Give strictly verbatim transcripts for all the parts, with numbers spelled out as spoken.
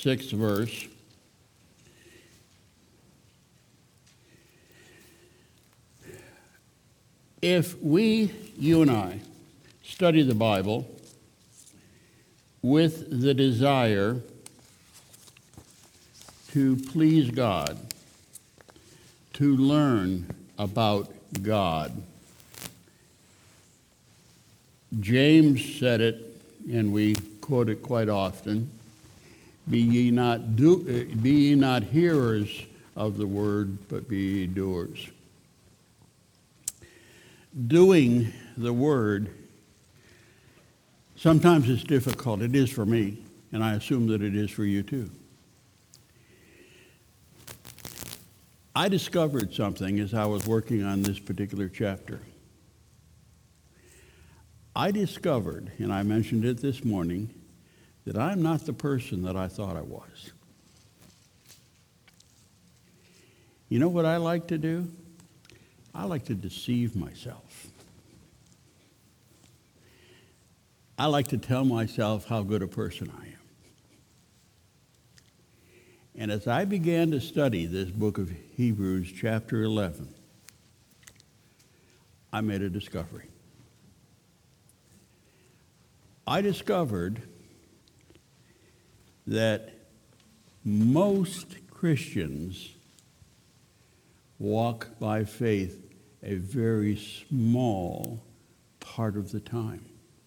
sixth verse. If we, you and I, study the Bible with the desire to please God, to learn about God. James said it, and we quote it quite often, be ye not do, be ye not hearers of the word, but be ye doers. Doing the word, sometimes it's difficult. It is for me, and I assume that it is for you too. I discovered something as I was working on this particular chapter. I discovered, and I mentioned it this morning, that I'm not the person that I thought I was. You know what I like to do? I like to deceive myself. I like to tell myself how good a person I am. And as I began to study this book of Hebrews, chapter eleven, I made a discovery. I discovered that most Christians walk by faith a very small part of the time.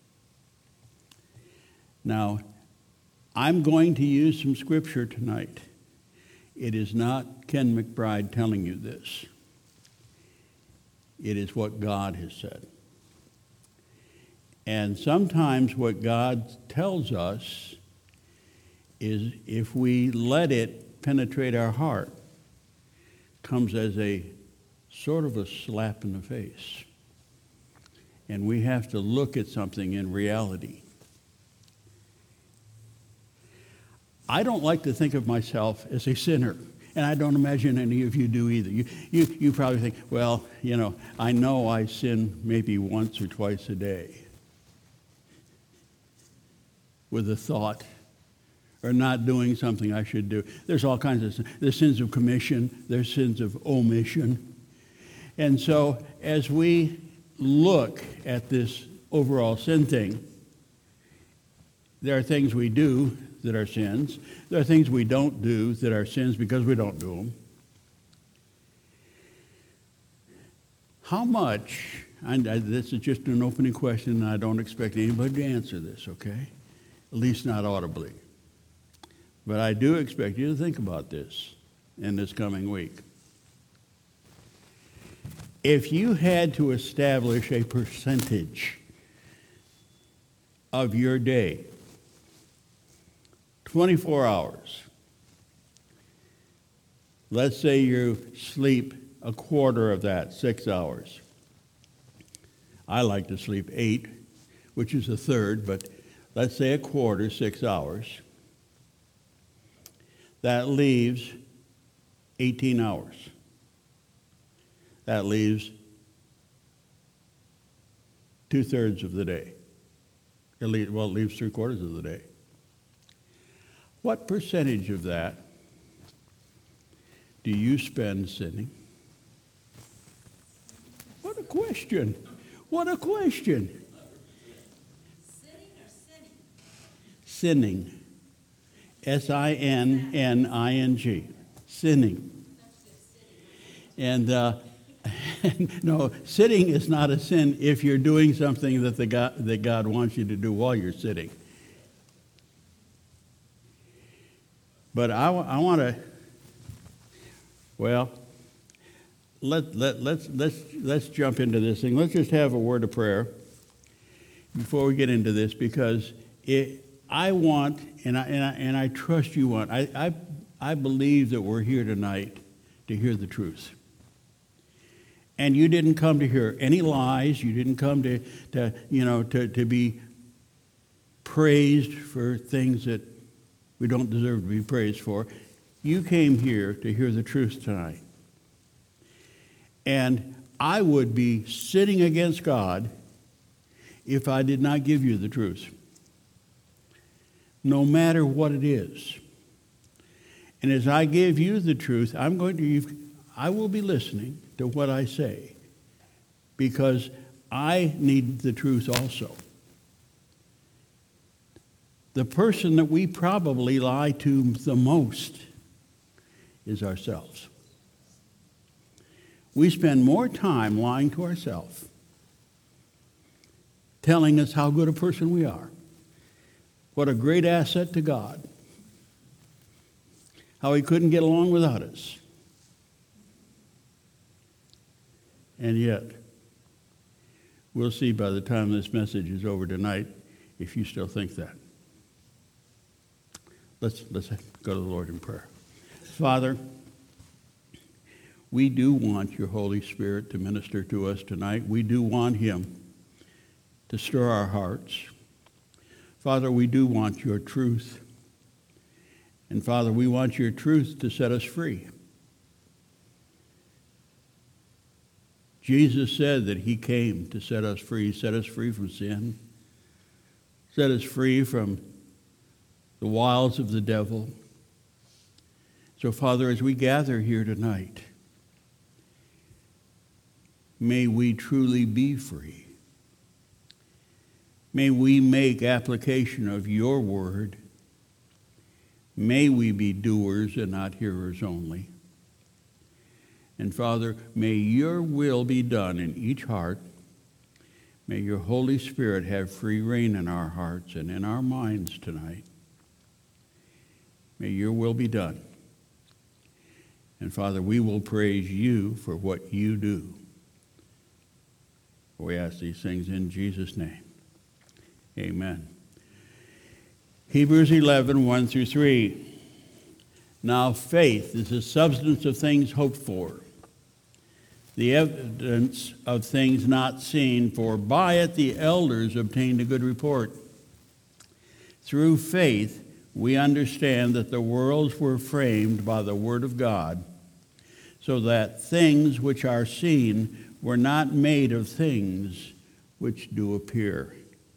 Now, I'm going to use some scripture tonight. It is not Ken McBride telling you this. It is what God has said. And sometimes what God tells us is, if we let it penetrate our heart, comes as a sort of a slap in the face. And we have to look at something in reality. I don't like to think of myself as a sinner, and I don't imagine any of you do either. You, you, you probably think, well, you know, I know I sin maybe once or twice a day with a thought, or not doing something I should do. There's all kinds of sins. There's sins of commission. There's sins of omission. And so as we look at this overall sin thing, there are things we do that are sins. There are things we don't do that are sins because we don't do them. How much, and this is just an opening question, and I don't expect anybody to answer this, okay? At least not audibly. But I do expect you to think about this in this coming week. If you had to establish a percentage of your day, twenty-four hours, let's say you sleep a quarter of that, six hours. I like to sleep eight, which is a third, but let's say a quarter, six hours. That leaves eighteen hours. That leaves two-thirds of the day. It leaves, well, it leaves three-quarters of the day. What percentage of that do you spend sinning? What a question. What a question. Sinning or sinning? Sinning. S I N N I N G. Sinning. And uh, no, sinning is not a sin if you're doing something that the God, that God wants you to do while you're sitting. But I, I want to, well, let, let, let's, let's, let's jump into this thing. Let's just have a word of prayer before we get into this, because it, I want, and I, and I, and I trust you want, I, I, I believe that we're here tonight to hear the truth. And you didn't come to hear any lies. You didn't come to, to you know, to, to be praised for things that we don't deserve to be praised for. You came here to hear the truth tonight. And I would be sitting against God if I did not give you the truth, no matter what it is. And as I give you the truth, I'm going to, I will be listening to what I say, because I need the truth also. The person that we probably lie to the most is ourselves. We spend more time lying to ourselves, telling us how good a person we are, what a great asset to God, how he couldn't get along without us. And yet, we'll see by the time this message is over tonight if you still think that. Let's, let's go to the Lord in prayer. Father, we do want your Holy Spirit to minister to us tonight. We do want him to stir our hearts. Father, we do want your truth. And Father, we want your truth to set us free. Jesus said that he came to set us free, set us free from sin, set us free from the wiles of the devil. So, Father, as we gather here tonight, may we truly be free. May we make application of your word. May we be doers and not hearers only. And Father, may your will be done in each heart. May your Holy Spirit have free reign in our hearts and in our minds tonight. May your will be done. And Father, we will praise you for what you do. We ask these things in Jesus' name. Amen. Hebrews eleven, one through three. Now faith is the substance of things hoped for, the evidence of things not seen, for by it the elders obtained a good report. Through faith we understand that the worlds were framed by the word of God, so that things which are seen were not made of things which do appear.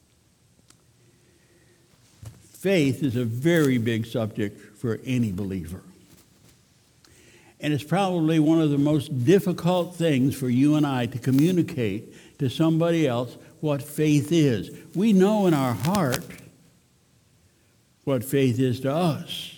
Faith is a very big subject for any believer. And it's probably one of the most difficult things for you and I to communicate to somebody else what faith is. We know in our heart what faith is to us.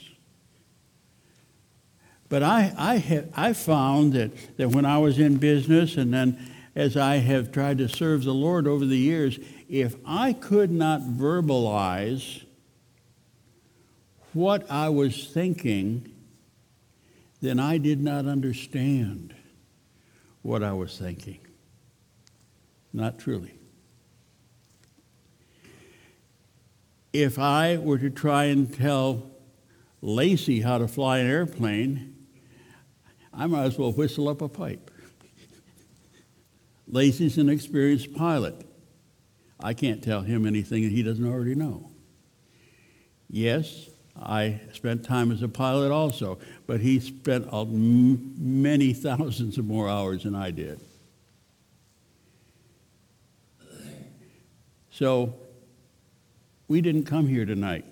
But I, I, have, I found that, that when I was in business and then as I have tried to serve the Lord over the years, if I could not verbalize what I was thinking, then I did not understand what I was thinking. Not truly. If I were to try and tell Lacey how to fly an airplane, I might as well whistle up a pipe. Lacey's an experienced pilot. I can't tell him anything that he doesn't already know. Yes, I spent time as a pilot also, but he spent many thousands of more hours than I did. So, we didn't come here tonight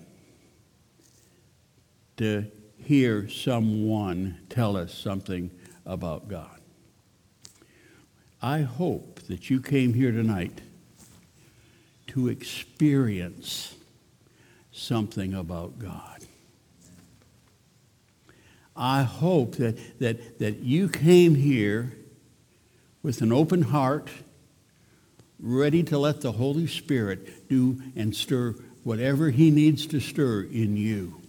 to hear someone tell us something about God. I hope that you came here tonight to experience something about God. I hope that, that, that you came here with an open heart, ready to let the Holy Spirit do and stir whatever he needs to stir in you.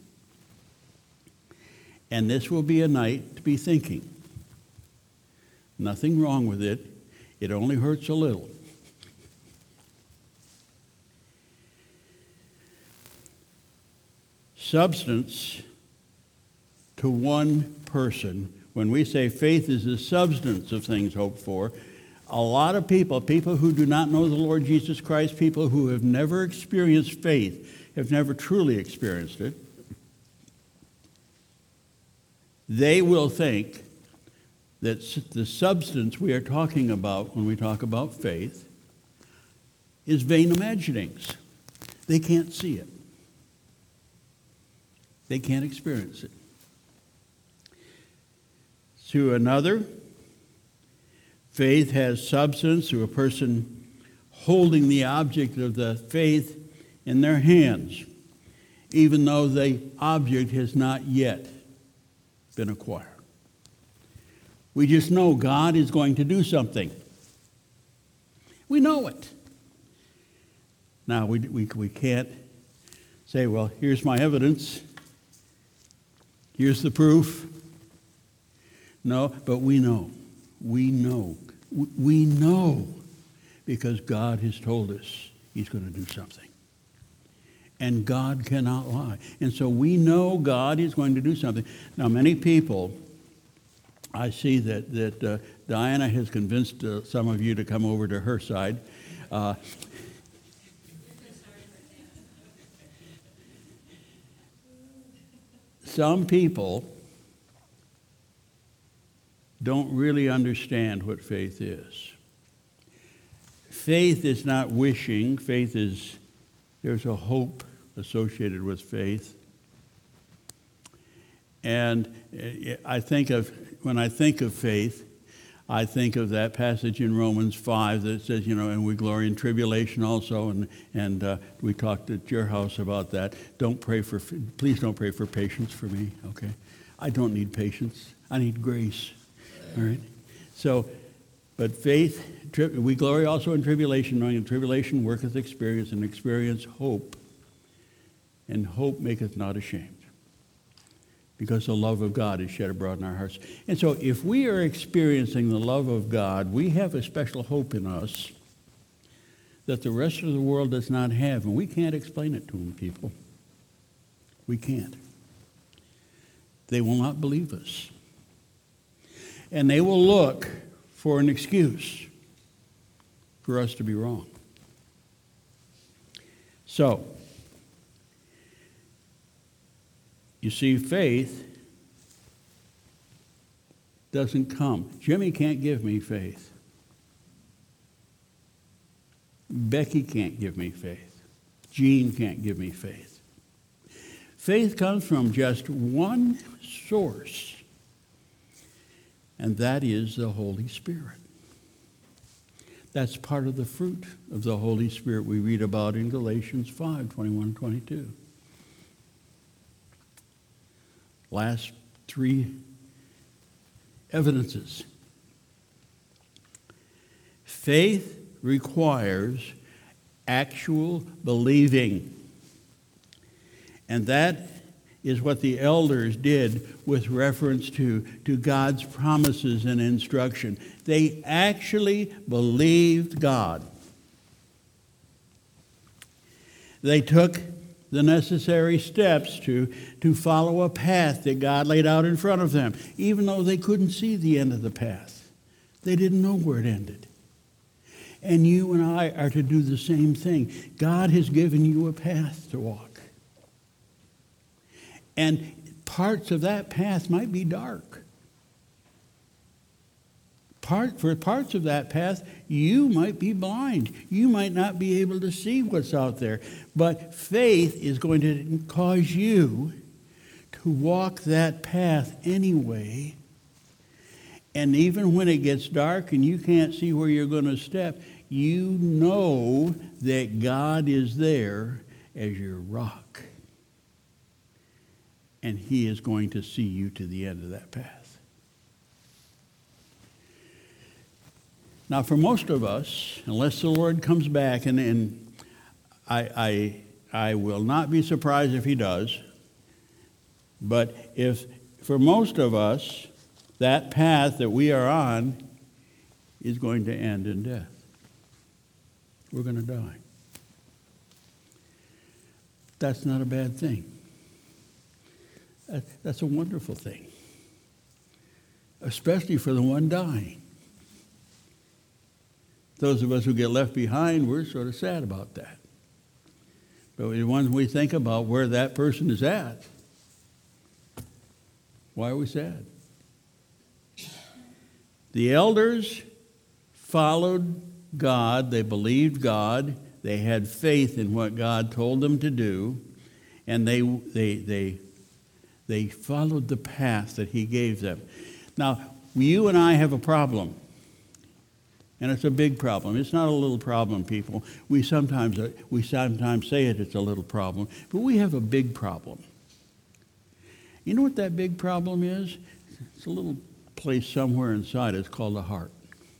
And this will be a night to be thinking. Nothing wrong with it. It only hurts a little. Substance to one person. When we say faith is the substance of things hoped for, a lot of people, people who do not know the Lord Jesus Christ, people who have never experienced faith, have never truly experienced it, they will think that the substance we are talking about when we talk about faith is vain imaginings. They can't see it. They can't experience it. through another. Faith has substance through a person holding the object of the faith in their hands, even though the object has not yet been acquired. We just know God is going to do something. We know it. Now, we, we, we can't say, well, here's my evidence. Here's the proof. No, but we know. We know. We know because God has told us he's going to do something. And God cannot lie. And so we know God is going to do something. Now, many people, I see that, that uh, Diana has convinced uh, some of you to come over to her side. Uh, some people don't really understand what faith is. Faith is not wishing. Faith is, there's a hope associated with faith. And I think of, when I think of faith, I think of that passage in Romans five that says, you know, and we glory in tribulation also, and and uh, we talked at your house about that. Don't pray for, please don't pray for patience for me, okay? I don't need patience. I need grace, all right? So, but faith, tri- we glory also in tribulation, knowing in tribulation worketh experience, and experience hope, and hope maketh not ashamed, because the love of God is shed abroad in our hearts. And so if we are experiencing the love of God, we have a special hope in us that the rest of the world does not have, and we can't explain it to them, people. We can't. They will not believe us. And they will look for an excuse for us to be wrong. So, you see, faith doesn't come. Jimmy can't give me faith. Becky can't give me faith. Jean can't give me faith. Faith comes from just one source, and that is the Holy Spirit. That's part of the fruit of the Holy Spirit we read about in Galatians five, twenty-one and twenty-two. Last three evidences. Faith requires actual believing. And that is what the elders did with reference to, to God's promises and instruction. They actually believed God. They took the necessary steps to, to follow a path that God laid out in front of them, even though they couldn't see the end of the path. They didn't know where it ended. And you and I are to do the same thing. God has given you a path to walk. And parts of that path might be dark. Part, for parts of that path, you might be blind. You might not be able to see what's out there. But faith is going to cause you to walk that path anyway. And even when it gets dark and you can't see where you're going to step, you know that God is there as your rock. And he is going to see you to the end of that path. Now, for most of us, unless the Lord comes back, and, and I, I, I will not be surprised if he does, but if for most of us, that path that we are on is going to end in death. We're going to die. That's not a bad thing. That's a wonderful thing, especially for the one dying. Those of us who get left behind, we're sort of sad about that. But when we think about where that person is at, why are we sad? The elders followed God. They believed God. They had faith in what God told them to do. And they they they They followed the path that he gave them. Now, you and I have a problem. And it's a big problem. It's not a little problem, people. We sometimes, uh, we sometimes say it, it's a little problem. But we have a big problem. You know what that big problem is? It's a little place somewhere inside. It's called the heart.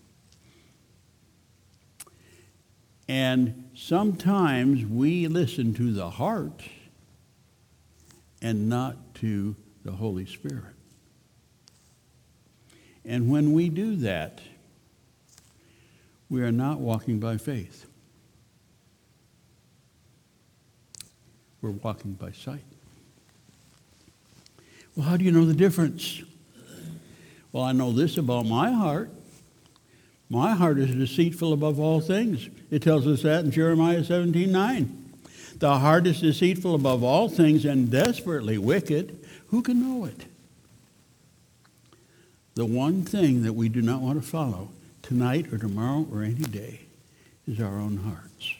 And sometimes we listen to the heart and not to the Holy Spirit. And when we do that, we are not walking by faith. We're walking by sight. Well, how do you know the difference? Well, I know this about my heart. My heart is deceitful above all things. It tells us that in Jeremiah seventeen nine. The heart is deceitful above all things and desperately wicked. Who can know it? The one thing that we do not want to follow tonight or tomorrow or any day is our own hearts.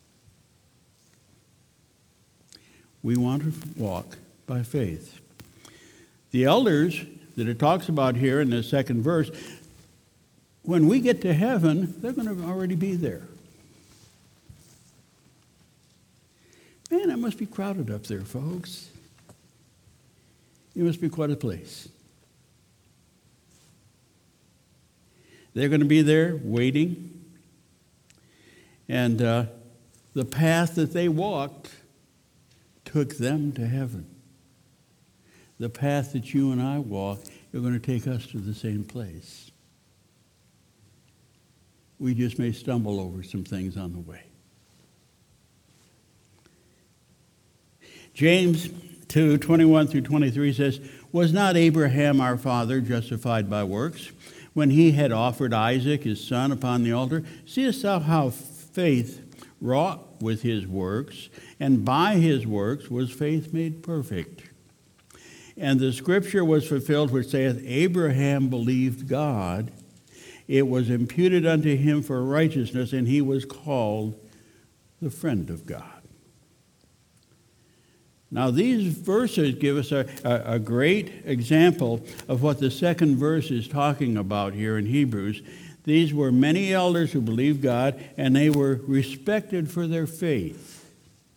We want to walk by faith. The elders that it talks about here in the second verse, when we get to heaven, they're going to already be there. Man, it must be crowded up there, folks. It must be quite a place. They're going to be there waiting. And uh, the path that they walked took them to heaven. The path that you and I walk is going to take us to the same place. We just may stumble over some things on the way. James two, twenty-one through twenty-three says, "Was not Abraham our father justified by works, when he had offered Isaac his son upon the altar? Seest thou how faith wrought with his works, and by his works was faith made perfect? And the scripture was fulfilled which saith, Abraham believed God, it was imputed unto him for righteousness, and he was called the friend of God." Now, these verses give us a, a, a great example of what the second verse is talking about here in Hebrews. These were many elders who believed God, and they were respected for their faith.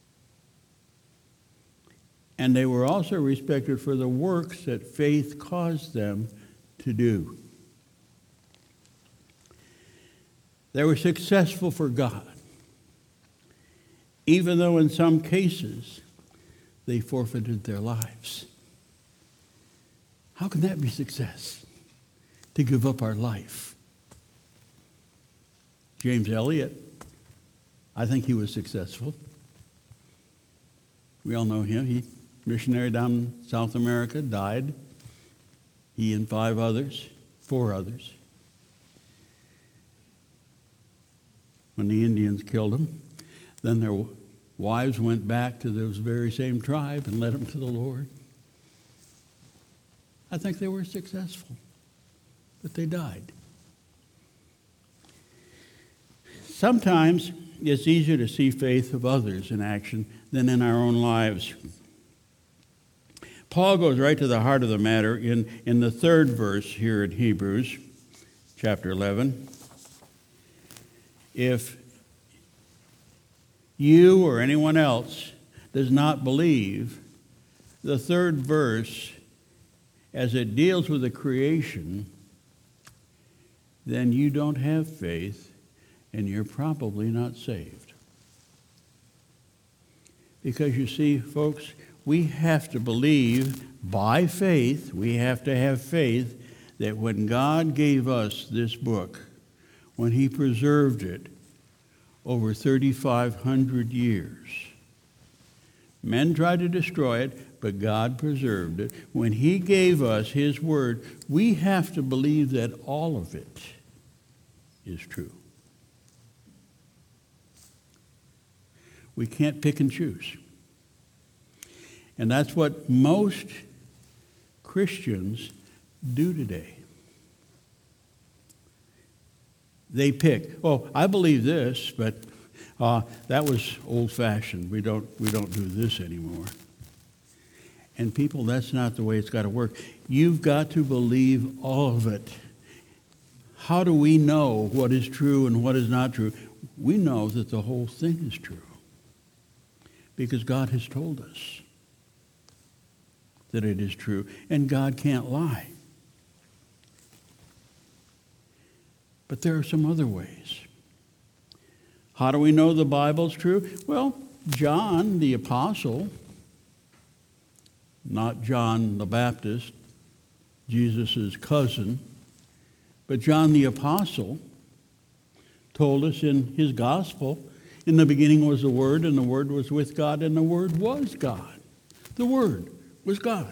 And they were also respected for the works that faith caused them to do. They were successful for God, even though in some cases they forfeited their lives. How can that be success? To give up our life. James Elliott, I think he was successful. We all know him. He missionary down in South America, died. He and five others, four others. When the Indians killed him, then their wives went back to those very same tribe and led them to the Lord. I think they were successful, but they died. Sometimes it's easier to see faith of others in action than in our own lives. Paul goes right to the heart of the matter in, in the third verse here in Hebrews, chapter eleven. If you or anyone else does not believe, the third verse, as it deals with the creation, then you don't have faith and you're probably not saved. Because you see, folks, we have to believe by faith, we have to have faith that when God gave us this book, when he preserved it over thirty-five hundred years, men tried to destroy it, but God preserved it. When he gave us his word, we have to believe that all of it is true. We can't pick and choose. And that's what most Christians do today. They pick, oh, I believe this, but uh, that was old-fashioned. We don't, we don't do this anymore. And people, that's not the way it's got to work. You've got to believe all of it. how do we know what is true and what is not true? We know that the whole thing is true because God has told us that it is true, and God can't lie. But there are some other ways. How do we know the Bible's true? Well, John the Apostle, not John the Baptist, Jesus' cousin, but John the Apostle told us in his gospel, in the beginning was the Word, and the Word was with God, and the Word was God. The Word was God.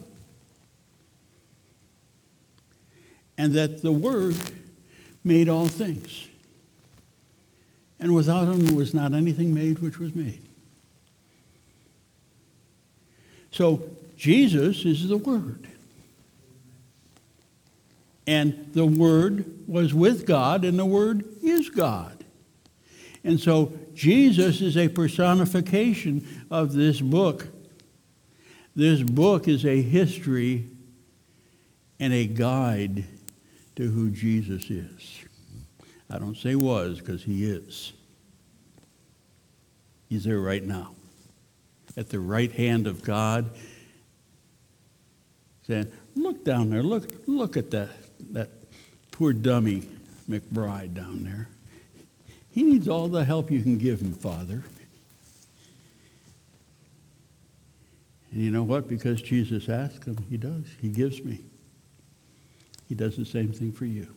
And that the Word made all things. And without him was not anything made which was made. So Jesus is the Word. And the Word was with God, and the Word is God. And so Jesus is a personification of this book. This book is a history and a guide to who Jesus is. I don't say was, because he is. He's there right now, at the right hand of God, saying, look down there, look, look at that, that poor dummy McBride down there. He needs all the help you can give him, Father. And you know what? Because Jesus asked him, he does. He gives me. He does the same thing for you.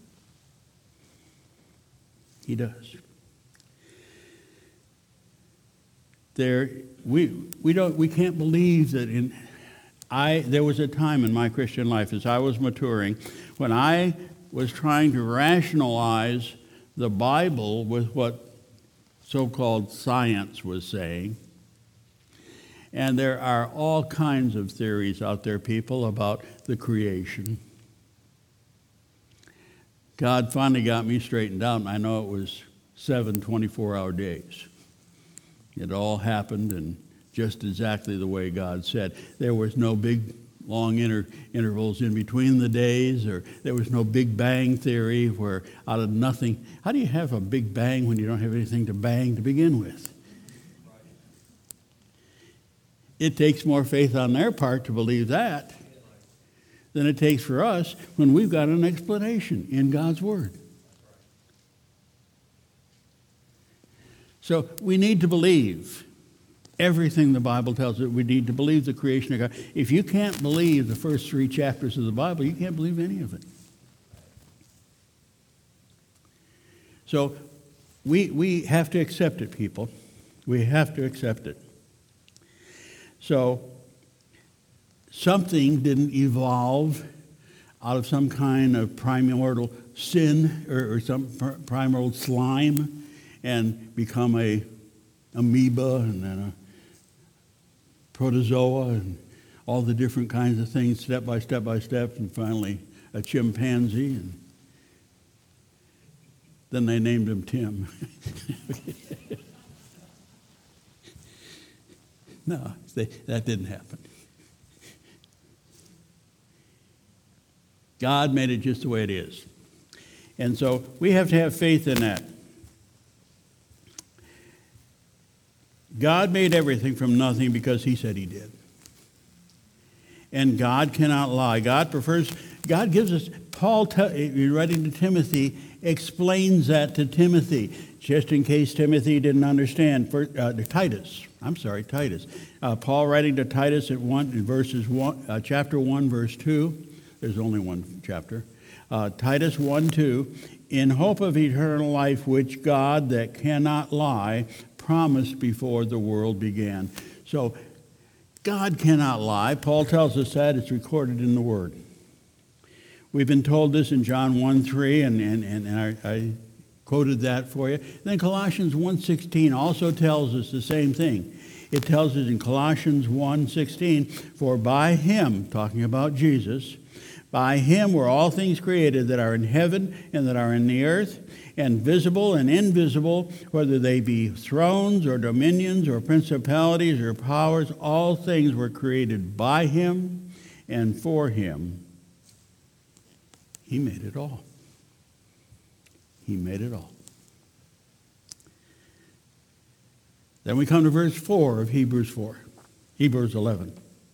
He does. There, we we don't we can't believe that in I there was a time in my Christian life as I was maturing when I was trying to rationalize the Bible with what so-called science was saying. And there are all kinds of theories out there, people, about the creation. God finally got me straightened out, and I know it was seven twenty-four hour days. It all happened and just exactly the way God said. There was no big, long inter- intervals in between the days, or there was no Big Bang theory where out of nothing. How do you have a Big Bang when you don't have anything to bang to begin with? It takes more faith on their part to believe that than it takes for us when we've got an explanation in God's Word. So we need to believe everything the Bible tells us. We need to believe the creation of God. If you can't believe the first three chapters of the Bible, you can't believe any of it. So we, we have to accept it, people. We have to accept it. So something didn't evolve out of some kind of primordial sin or, or some primordial slime and become a amoeba and then a protozoa and all the different kinds of things, step by step by step, and finally a chimpanzee, and then they named him Tim. No, they, that didn't happen. God made it just the way it is. And so we have to have faith in that. God made everything from nothing because he said he did. And God cannot lie. God prefers, God gives us, Paul, writing to Timothy, explains that to Timothy, just in case Timothy didn't understand. For, uh, Titus, I'm sorry, Titus. Uh, Paul writing to Titus at one, in verses one, uh, chapter one, verse two. There's only one chapter. Uh, Titus one, two. In hope of eternal life, which God, that cannot lie, promised before the world began. So, God cannot lie. Paul tells us that. It's recorded in the Word. We've been told this in John one, three, and, and, and I, I quoted that for you. Then Colossians one, sixteen also tells us the same thing. It tells us in Colossians one, sixteen, for by him, talking about Jesus, by him were all things created that are in heaven and that are in the earth, and visible and invisible, whether they be thrones or dominions or principalities or powers, all things were created by him and for him. He made it all. He made it all. Then we come to verse four of Hebrews four, Hebrews eleven.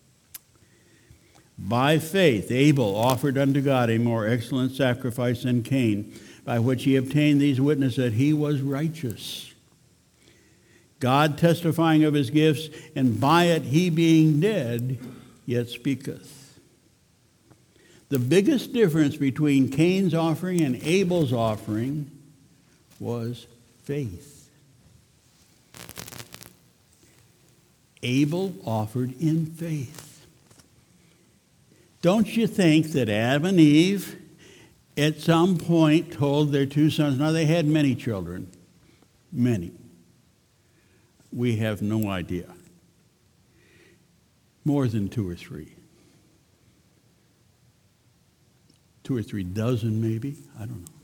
By faith Abel offered unto God a more excellent sacrifice than Cain, by which he obtained these witnesses that he was righteous, God testifying of his gifts, and by it he being dead yet speaketh. The biggest difference between Cain's offering and Abel's offering was faith. Abel offered in faith. Don't you think that Adam and Eve at some point told their two sons, now they had many children, many. We have no idea. More than two or three. Two or three dozen maybe, I don't know.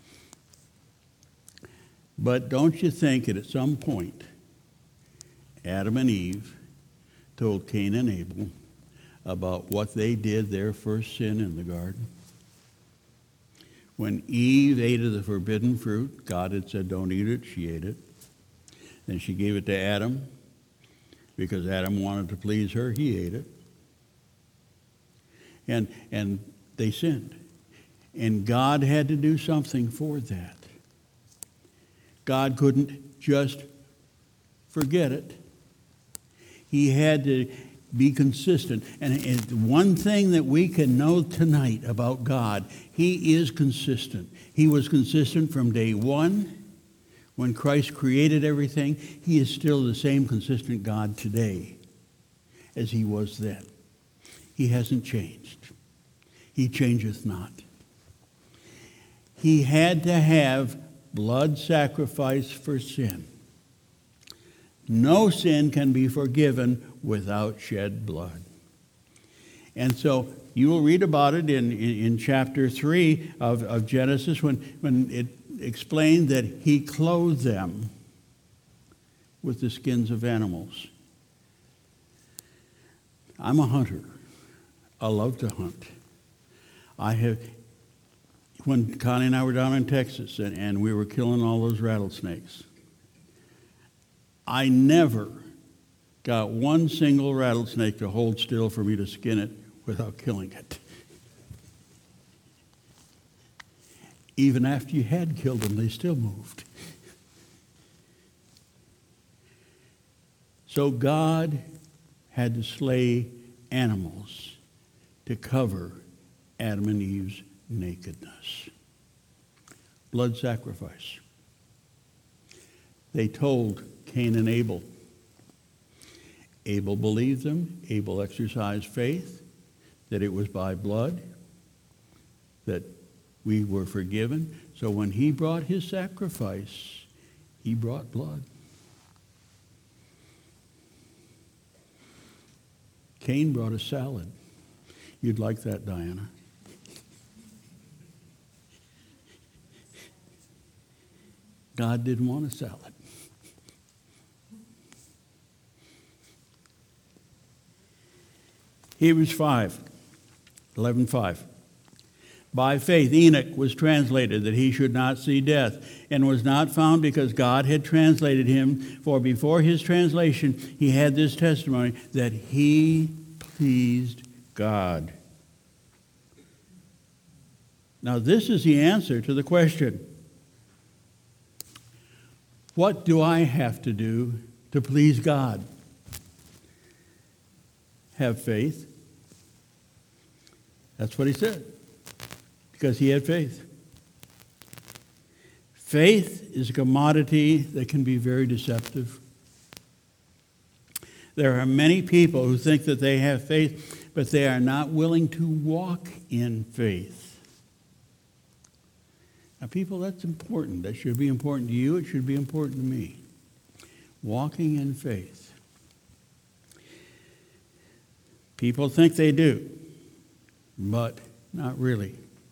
But don't you think that at some point Adam and Eve told Cain and Abel about what they did, their first sin in the garden? When Eve ate of the forbidden fruit, God had said, don't eat it. She ate it. Then she gave it to Adam because Adam wanted to please her. He ate it. And, and they sinned. And God had to do something for that. God couldn't just forget it. He had to be consistent. And, and one thing that we can know tonight about God, he is consistent. He was consistent from day one. When Christ created everything, he is still the same consistent God today as he was then. He hasn't changed. He changeth not. He had to have blood sacrifice for sin. No sin can be forgiven without shed blood. And so you will read about it in, in, in chapter three of, of Genesis when, when it explained that he clothed them with the skins of animals. I'm a hunter. I love to hunt. I have, when Connie and I were down in Texas and, and we were killing all those rattlesnakes, I never got one single rattlesnake to hold still for me to skin it without killing it. Even after you had killed them, they still moved. So God had to slay animals to cover Adam and Eve's nakedness. Blood sacrifice. They told Cain and Abel. Abel believed them. Abel exercised faith that it was by blood that we were forgiven. So when he brought his sacrifice, he brought blood. Cain brought a salad. You'd like that, Diana. God didn't want a salad. Hebrews five, eleven five. By faith Enoch was translated that he should not see death, and was not found because God had translated him. For before his translation he had this testimony, that he pleased God. Now this is the answer to the question, what do I have to do to please God? Have faith. That's what he said. Because he had faith. Faith is a commodity that can be very deceptive. There are many people who think that they have faith, but they are not willing to walk in faith. Now, people, that's important. That should be important to you. It should be important to me. Walking in faith. People think they do, but not really.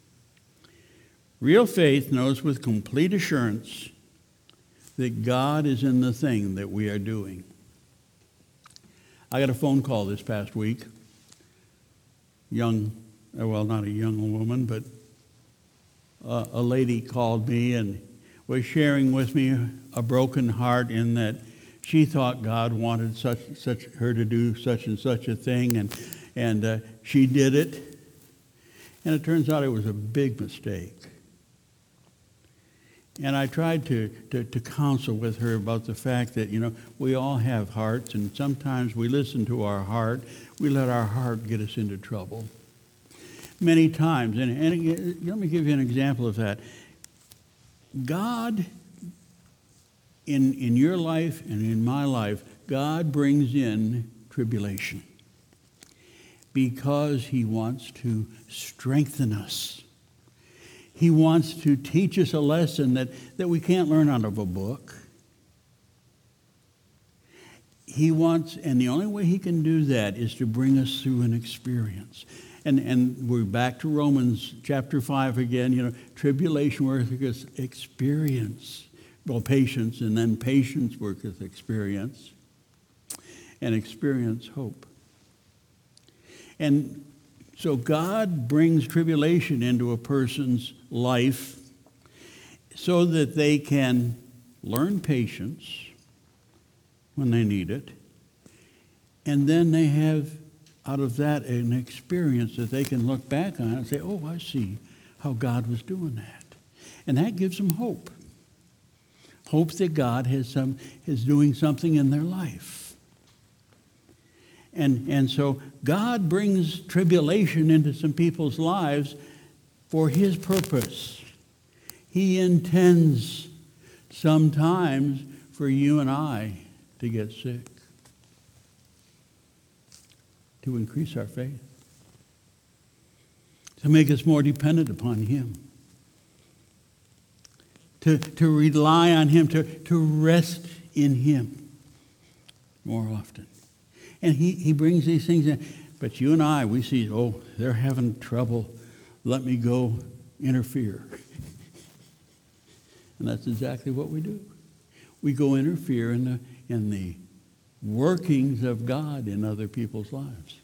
Real faith knows with complete assurance that God is in the thing that we are doing. I got a phone call this past week. Young, well, not a young woman, but uh, a lady called me, and was sharing with me a broken heart in that she thought God wanted such such her to do such and such a thing, and and uh, she did it, and it turns out it was a big mistake. And I tried to, to, to counsel with her about the fact that, you know, we all have hearts, and sometimes we listen to our heart. We let our heart get us into trouble. Many times, and, and let me give you an example of that. God, in, in your life and in my life, God brings in tribulation because he wants to strengthen us. He wants to teach us a lesson that, that we can't learn out of a book. He wants, and the only way he can do that is to bring us through an experience. And and we're back to Romans chapter five again, you know, tribulation worketh experience. Well, patience, and then patience worketh experience. And experience hope. And so God brings tribulation into a person's life so that they can learn patience when they need it, and then they have out of that an experience that they can look back on and say, oh, I see how God was doing that. And that gives them hope. Hope that God has some is doing something in their life. And, and so God brings tribulation into some people's lives for his purpose. He intends sometimes for you and I to get sick, to increase our faith, to make us more dependent upon him, to, to rely on him, to, to rest in him more often. And he, he brings these things in. But you and I, we see, oh, they're having trouble. Let me go interfere. And that's exactly what we do. We go interfere in the, in the workings of God in other people's lives.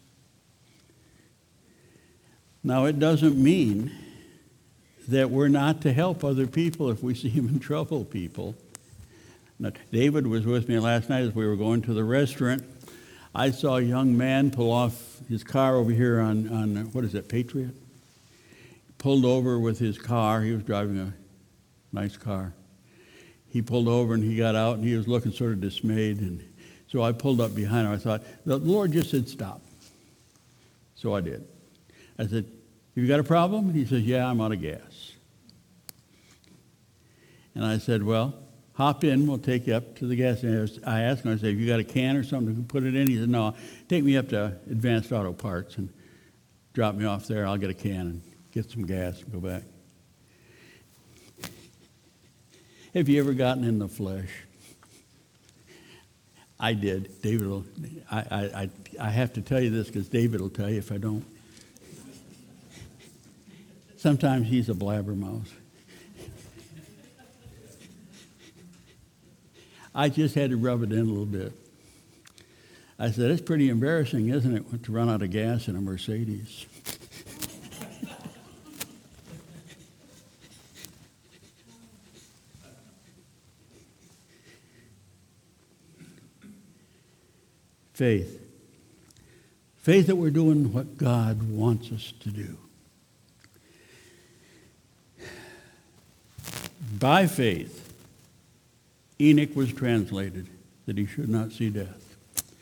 Now, it doesn't mean that we're not to help other people if we see them in trouble, people. Now, David was with me last night as we were going to the restaurant. I saw a young man pull off his car over here on, on what is that, Patriot? Pulled over with his car. He was driving a nice car. He pulled over and he got out and he was looking sort of dismayed. And so I pulled up behind him. I thought, the Lord just said stop. So I did. I said, have you got a problem? And he says, yeah, I'm out of gas. And I said, well, hop in, we'll take you up to the gas station. I asked him, I said, have you got a can or something to put it in? He said, no, take me up to Advanced Auto Parts and drop me off there. I'll get a can and get some gas and go back. Have you ever gotten in the flesh? I did. David will, I, I, I, I have to tell you this because David will tell you if I don't. Sometimes he's a blabbermouth. I just had to rub it in a little bit. I said, it's pretty embarrassing, isn't it, to run out of gas in a Mercedes? Faith. Faith that we're doing what God wants us to do. By faith, Enoch was translated that he should not see death.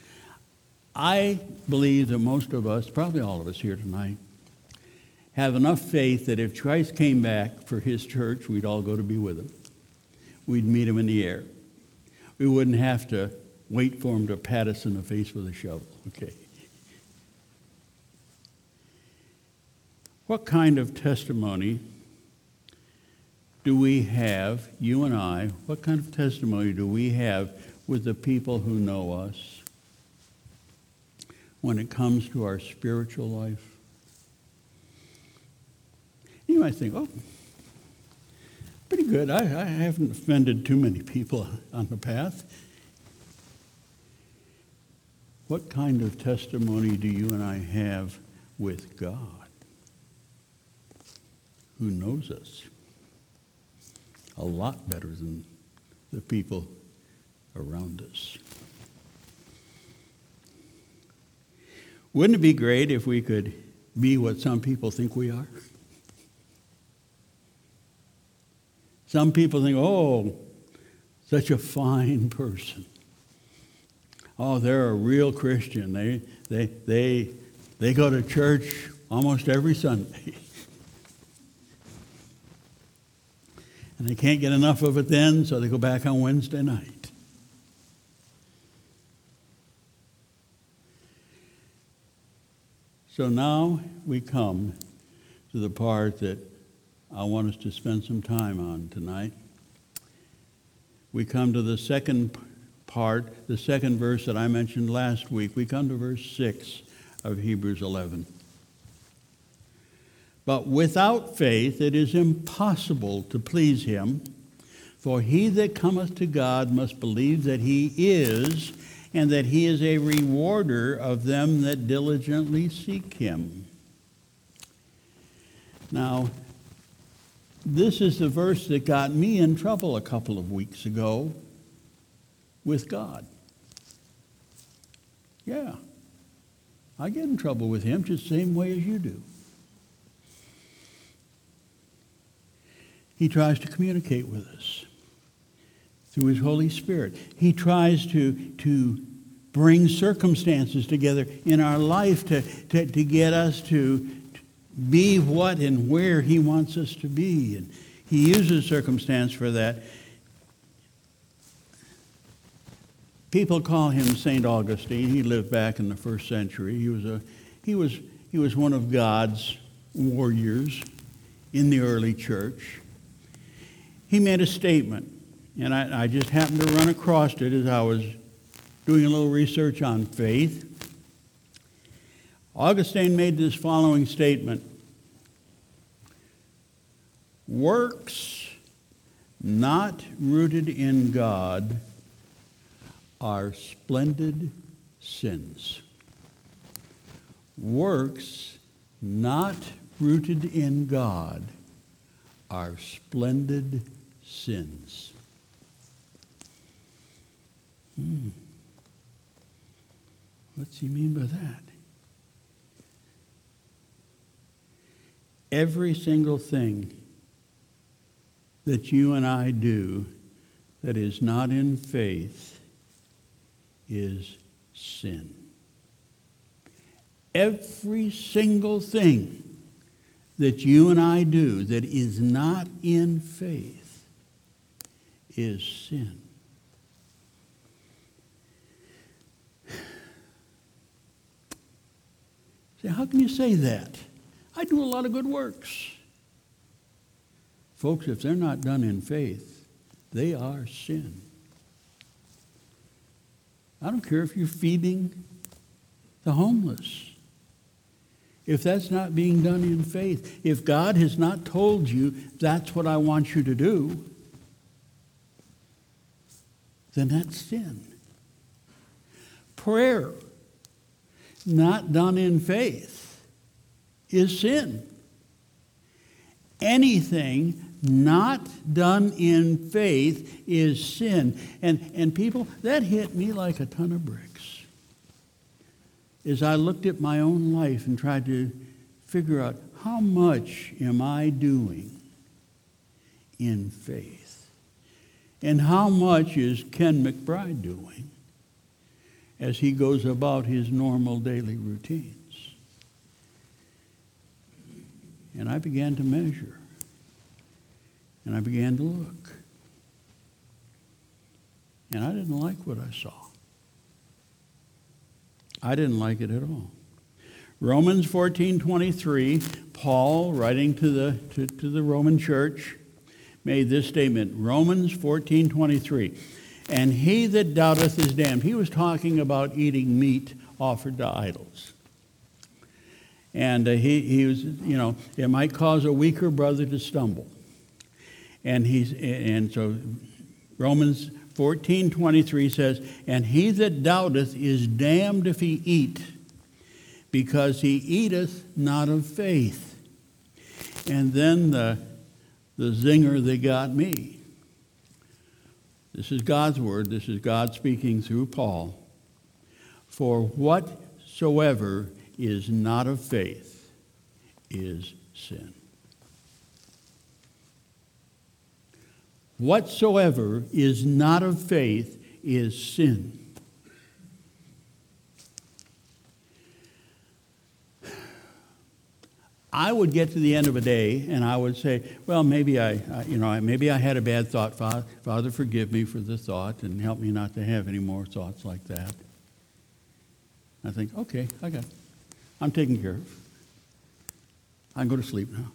I believe that most of us, probably all of us here tonight, have enough faith that if Christ came back for his church, we'd all go to be with him. We'd meet him in the air. We wouldn't have to wait for him to pat us in the face with a shovel. Okay. What kind of testimony do we have, you and I, what kind of testimony do we have with the people who know us when it comes to our spiritual life? You might think, oh, pretty good. I, I haven't offended too many people on the path. What kind of testimony do you and I have with God, who knows us a lot better than the people around us. Wouldn't it be great if we could be what some people think we are? Some people think, oh, such a fine person. Oh, they're a real Christian. They, they, they, they go to church almost every Sunday. And they can't get enough of it then, so they go back on Wednesday night. So now we come to the part that I want us to spend some time on tonight. We come to the second part, the second verse that I mentioned last week. We come to verse six of Hebrews eleven. But without faith it is impossible to please him, for he that cometh to God must believe that he is, and that he is a rewarder of them that diligently seek him. Now, this is the verse that got me in trouble a couple of weeks ago with God. Yeah, I get in trouble with him just the same way as you do. He tries to communicate with us through his Holy Spirit. He tries to, to bring circumstances together in our life to, to, to get us to be what and where he wants us to be. And he uses circumstance for that. People call him Saint Augustine. He lived back in the first century. He was a he was he was one of God's warriors in the early church. He made a statement, and I, I just happened to run across it as I was doing a little research on faith. Augustine made this following statement: works not rooted in God are splendid sins. Works not rooted in God are splendid sins. Hmm. What's he mean by that? Every single thing that you and I do that is not in faith is sin. Every single thing that you and I do that is not in faith is sin. Say, how can you say that? I do a lot of good works. Folks, if they're not done in faith, they are sin. I don't care if you're feeding the homeless. If that's not being done in faith, if God has not told you that's what I want you to do, then that's sin. Prayer not done in faith is sin. Anything not done in faith is sin. And, and people, that hit me like a ton of bricks. As I looked at my own life and tried to figure out how much am I doing in faith? And how much is Ken McBride doing as he goes about his normal daily routines? And I began to measure. And I began to look. And I didn't like what I saw. I didn't like it at all. Romans fourteen twenty-three, Paul, writing to the, to, to the Roman church, made this statement. Romans fourteen twenty-three. And he that doubteth is damned. He was talking about eating meat offered to idols. And uh, he, he was, you know, it might cause a weaker brother to stumble. And he's and so Romans fourteen twenty-three says, and he that doubteth is damned if he eat, because he eateth not of faith. And then the the zinger that got me. This is God's word. This is God speaking through Paul. For whatsoever is not of faith is sin. Whatsoever is not of faith is sin. I would get to the end of a day and I would say, well, maybe I, I you know, maybe I had a bad thought. Father, Father, forgive me for the thought and help me not to have any more thoughts like that. I think, okay, I got it. I'm taken care of. I can go to sleep now.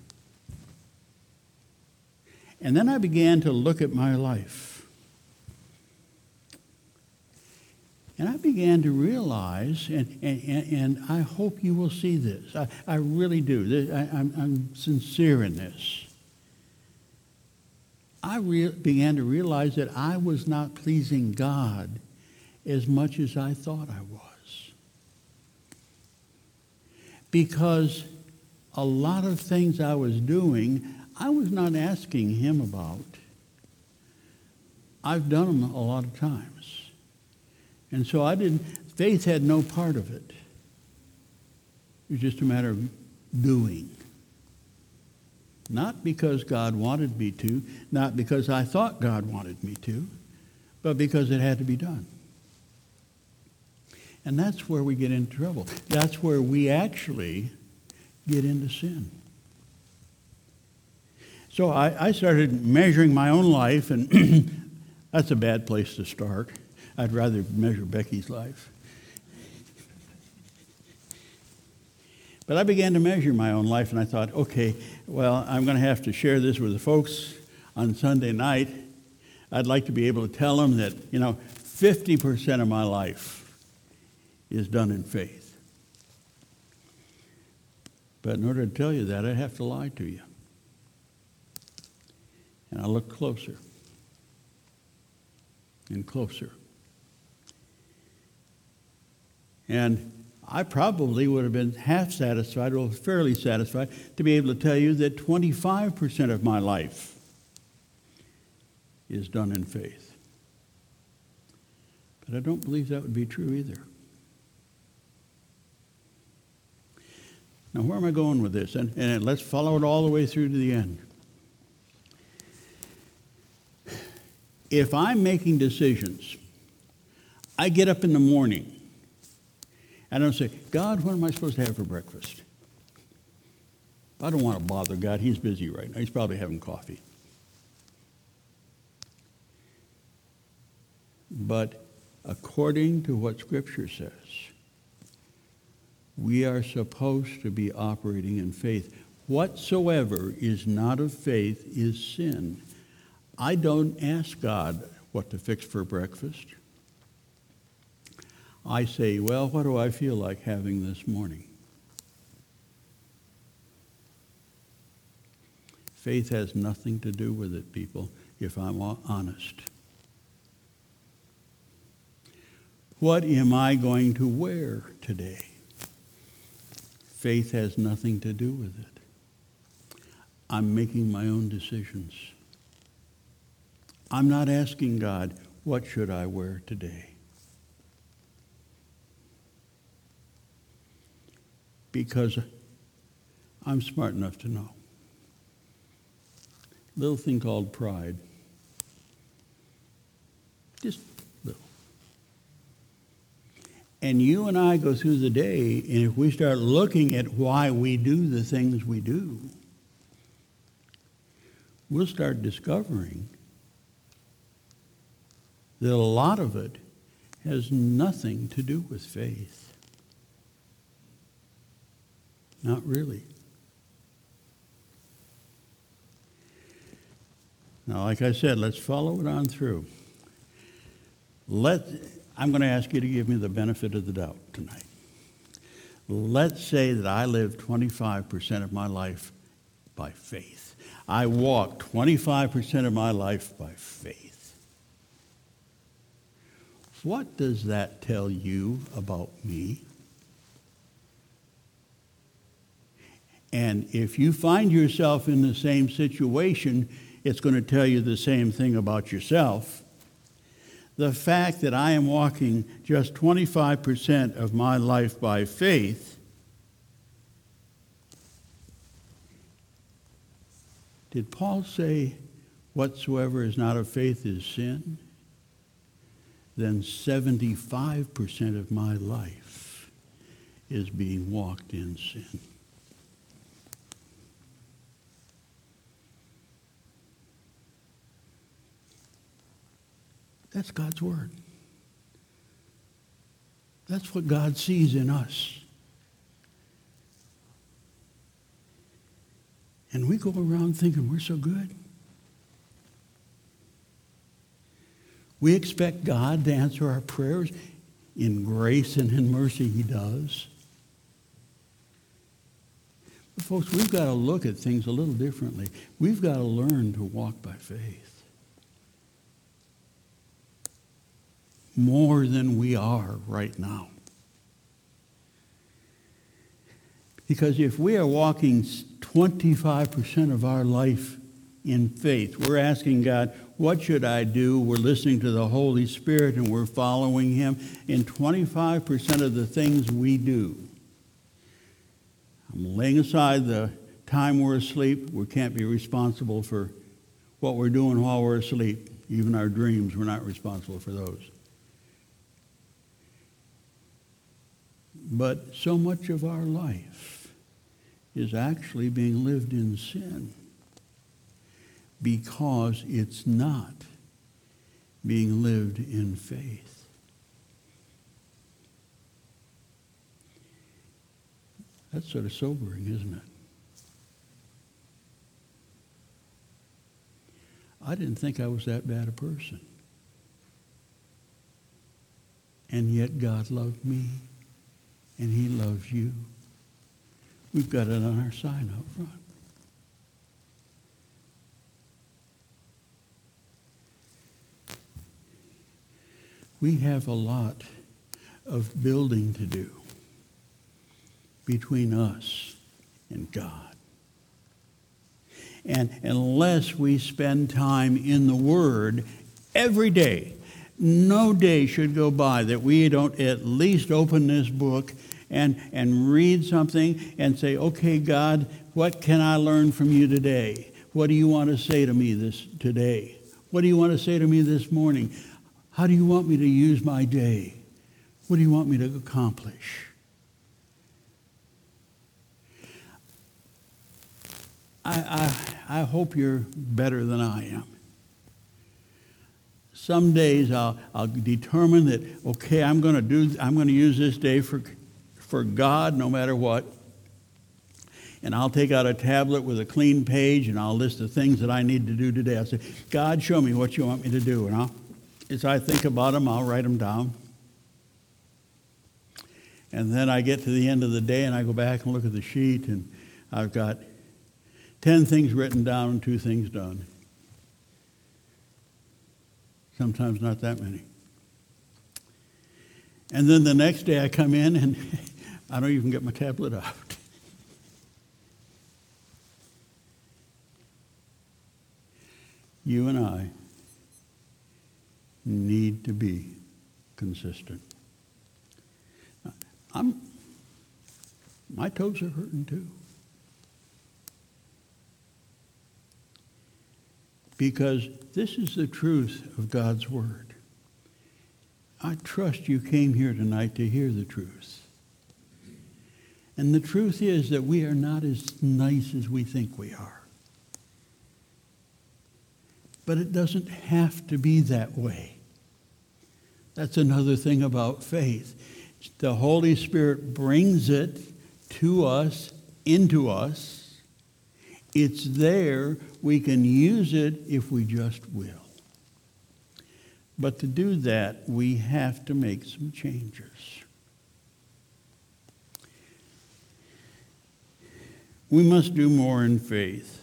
And then I began to look at my life. And I began to realize, and, and, and I hope you will see this. I, I really do. I, I'm, I'm sincere in this. I re- began to realize that I was not pleasing God as much as I thought I was. Because a lot of things I was doing, I was not asking him about. I've done them a lot of times. And so I didn't, faith had no part of it. It was just a matter of doing. Not because God wanted me to, not because I thought God wanted me to, but because it had to be done. And that's where we get into trouble. That's where we actually get into sin. So I, I started measuring my own life, and that's a bad place to start. I'd rather measure Becky's life. But I began to measure my own life, and I thought, okay, well, I'm going to have to share this with the folks on Sunday night. I'd like to be able to tell them that, you know, fifty percent of my life is done in faith. But in order to tell you that, I'd have to lie to you. And I looked closer and closer. And I probably would have been half satisfied, or fairly satisfied, to be able to tell you that twenty-five percent of my life is done in faith. But I don't believe that would be true either. Now, where am I going with this? And, and let's follow it all the way through to the end. If I'm making decisions, I get up in the morning, and I don't say, God, what am I supposed to have for breakfast? I don't want to bother God. He's busy right now. He's probably having coffee. But according to what Scripture says, we are supposed to be operating in faith. Whatsoever is not of faith is sin. I don't ask God what to fix for breakfast. I say, well, what do I feel like having this morning? Faith has nothing to do with it, people, if I'm honest. What am I going to wear today? Faith has nothing to do with it. I'm making my own decisions. I'm not asking God, what should I wear today? Because I'm smart enough to know. Little thing called pride. Just little. And you and I go through the day, and if we start looking at why we do the things we do, we'll start discovering that a lot of it has nothing to do with faith. Not really. Now, like I said, let's follow it on through. Let, I'm going to ask you to give me the benefit of the doubt tonight. Let's say that I live twenty-five percent of my life by faith. I walk twenty-five percent of my life by faith. What does that tell you about me? And if you find yourself in the same situation, it's going to tell you the same thing about yourself. the fact that I am walking just twenty-five percent of my life by faith, did Paul say, whatsoever is not of faith is sin? Then seventy-five percent of my life is being walked in sin. That's God's word. That's what God sees in us. And we go around thinking we're so good. We expect God to answer our prayers. In grace and in mercy, he does. But folks, we've got to look at things a little differently. We've got to learn to walk by faith. More than we are right now. Because if we are walking twenty-five percent of our life in faith, we're asking God, what should I do? We're listening to the Holy Spirit and we're following him in twenty-five percent of the things we do. I'm laying aside the time we're asleep. We can't be responsible for what we're doing while we're asleep. Even our dreams, we're not responsible for those. But so much of our life is actually being lived in sin because it's not being lived in faith. That's sort of sobering, isn't it? I didn't think I was that bad a person. And yet God loved me. And he loves you. We've got it on our sign out front. We have a lot of building to do between us and God. And unless we spend time in the Word every day, no day should go by that we don't at least open this book and, and read something and say, okay, God, what can I learn from you today? What do you want to say to me this today? What do you want to say to me this morning? How do you want me to use my day? What do you want me to accomplish? I, I, I hope you're better than I am. Some days I'll, I'll determine that, okay, I'm going to do, I'm going to use this day for, for God no matter what. And I'll take out a tablet with a clean page and I'll list the things that I need to do today. I'll say, God, show me what you want me to do. And I'll, as I think about them, I'll write them down. And then I get to the end of the day and I go back and look at the sheet and I've got ten things written down and two things done. Sometimes not that many. And then the next day I come in and I don't even get my tablet out. You and I need to be consistent. I'm, my toes are hurting too. Because this is the truth of God's Word. I trust you came here tonight to hear the truth. And the truth is that we are not as nice as we think we are. But it doesn't have to be that way. That's another thing about faith. The Holy Spirit brings it to us, into us. It's there. We can use it if we just will. But to do that, we have to make some changes. We must do more in faith.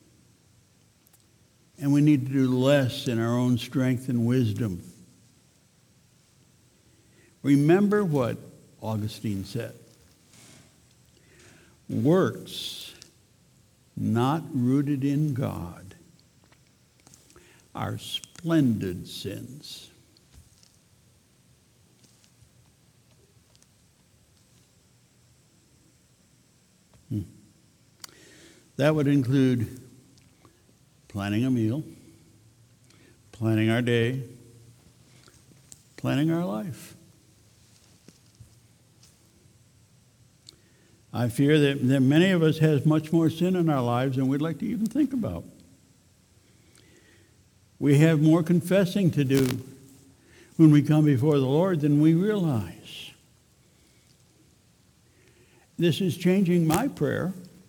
And we need to do less in our own strength and wisdom. Remember what Augustine said. Works not rooted in God are splendid sins. That would include planning a meal, planning our day, planning our life. I fear that, that many of us has much more sin in our lives than we'd like to even think about. We have more confessing to do when we come before the Lord than we realize. This is changing my prayer.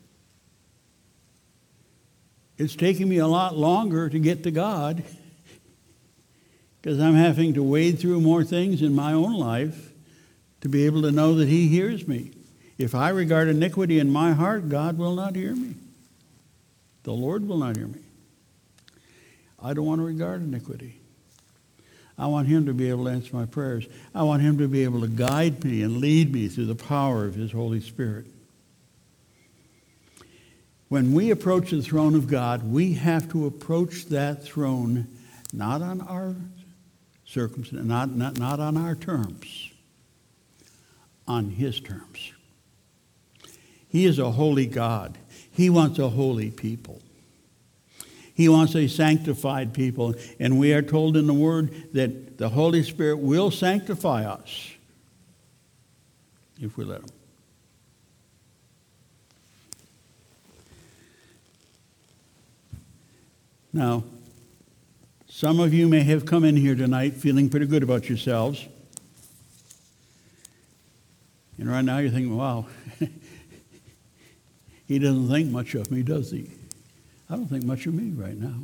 It's taking me a lot longer to get to God because I'm having to wade through more things in my own life to be able to know that He hears me. If I regard iniquity in my heart, God will not hear me. The Lord will not hear me. I don't want to regard iniquity. I want Him to be able to answer my prayers. I want Him to be able to guide me and lead me through the power of His Holy Spirit. When we approach the throne of God, we have to approach that throne not on our circumstances, not, not, not on our terms, on His terms. He is a holy God. He wants a holy people. He wants a sanctified people. And we are told in the Word that the Holy Spirit will sanctify us if we let Him. Now, some of you may have come in here tonight feeling pretty good about yourselves. And right now you're thinking, wow, He doesn't think much of me, does He? I don't think much of me right now.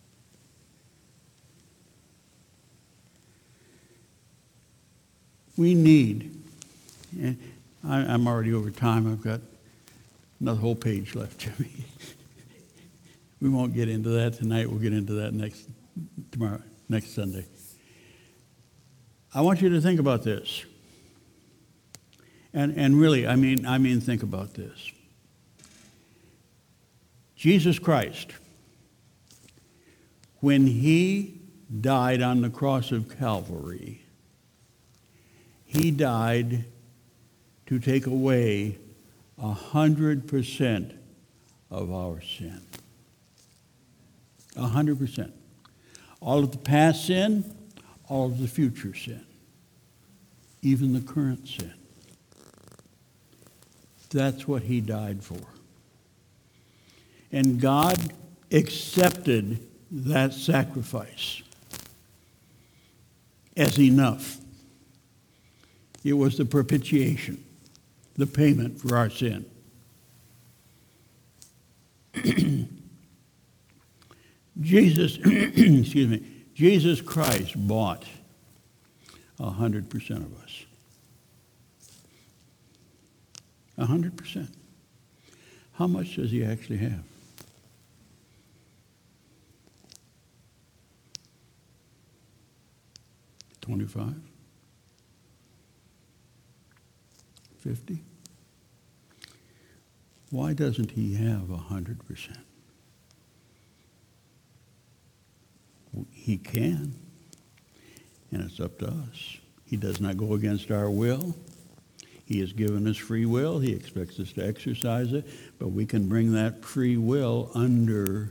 We need, and I, I'm already over time. I've got another whole page left to me. We won't get into that tonight. We'll get into that next tomorrow, next Sunday. I want you to think about this. And and really, I mean, I mean, think about this. Jesus Christ, when He died on the cross of Calvary, He died to take away a hundred percent of our sin. A hundred percent. All of the past sin, all of the future sin, even the current sin. That's what He died for. And God accepted that sacrifice as enough. It was the propitiation, the payment for our sin. Jesus, excuse me, Jesus Christ bought a hundred percent of us. A hundred percent. How much does He actually have? Twenty-five? Fifty? Why doesn't He have a hundred percent? He can, and it's up to us. He does not go against our will. He has given us free will. He expects us to exercise it, but we can bring that free will under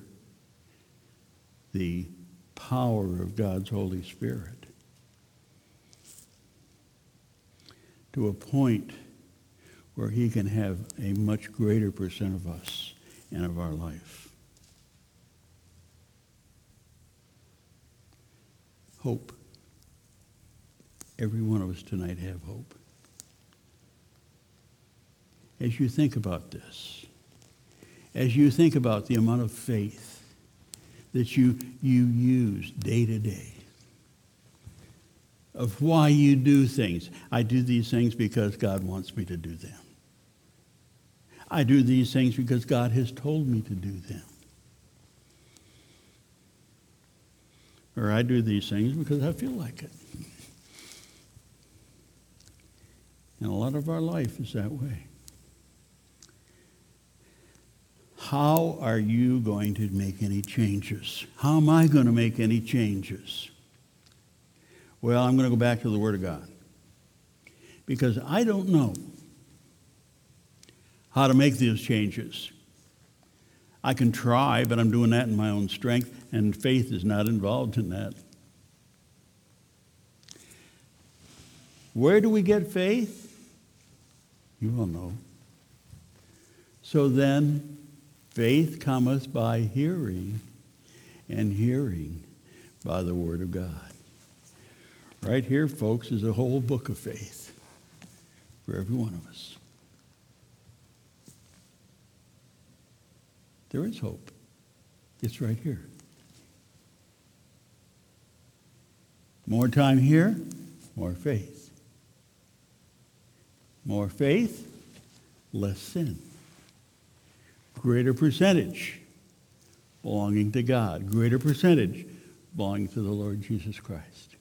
the power of God's Holy Spirit to a point where He can have a much greater percent of us and of our life. Hope. Every one of us tonight have hope. As you think about this, as you think about the amount of faith that you, you use day to day, of why you do things. I do these things because God wants me to do them. I do these things because God has told me to do them. Or I do these things because I feel like it. And a lot of our life is that way. How are you going to make any changes? How am I going to make any changes? Well, I'm going to go back to the Word of God. Because I don't know how to make these changes. I can try, but I'm doing that in my own strength, and faith is not involved in that. Where do we get faith? You all know. So then, faith cometh by hearing, and hearing by the word of God. Right here, folks, is a whole book of faith for every one of us. There is hope. It's right here. More time here, more faith. More faith, less sin. Greater percentage belonging to God. Greater percentage belonging to the Lord Jesus Christ.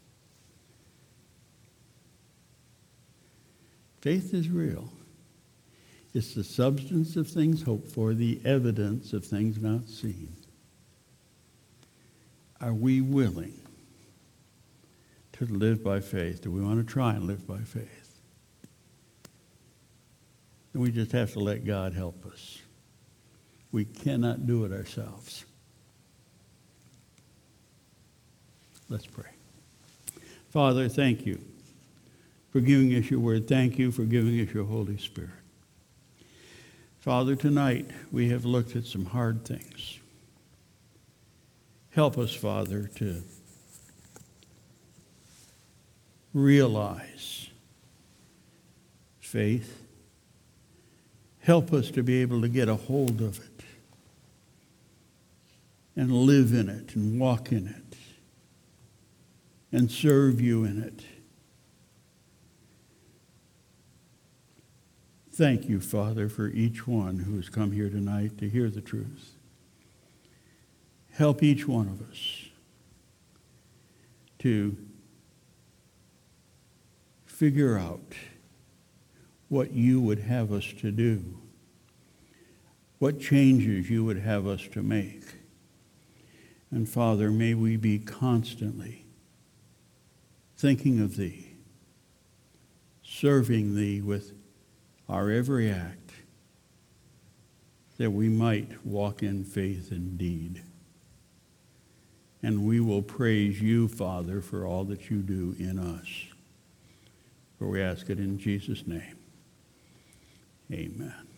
Faith is real. It's the substance of things hoped for, the evidence of things not seen. Are we willing to live by faith? Do we want to try and live by faith? And we just have to let God help us. We cannot do it ourselves. Let's pray. Father, thank you for giving us your word. Thank you for giving us your Holy Spirit. Father, tonight we have looked at some hard things. Help us, Father, to realize faith. Help us to be able to get a hold of it and live in it and walk in it and serve you in it. Thank you, Father, for each one who has come here tonight to hear the truth. Help each one of us to figure out what you would have us to do, what changes you would have us to make. And Father, may we be constantly thinking of thee, serving thee with our every act, that we might walk in faith indeed. And we will praise you, Father, for all that you do in us. For we ask it in Jesus' name. Amen.